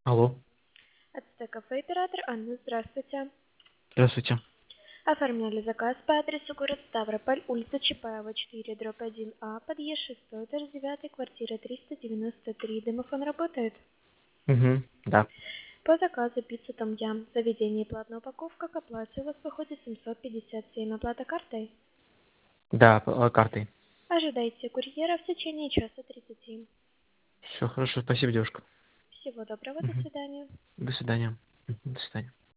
Алло, Ацтеков оператор Анна, здравствуйте. здравствуйте. Оформляли заказ по адресу город Ставрополь, улица Чапаева, 4/1А, подъезд 6, этаж 9, квартира 393. Домофон работает? Да. По заказу пицца Том Ям. Заведение платная упаковка, к оплате у вас выходит 757. Оплата картой? Да, картой. Ожидайте курьера в течение часа 30. Все хорошо, спасибо, девушка. Всего доброго, до Мгм. свидания. До свидания. До свидания.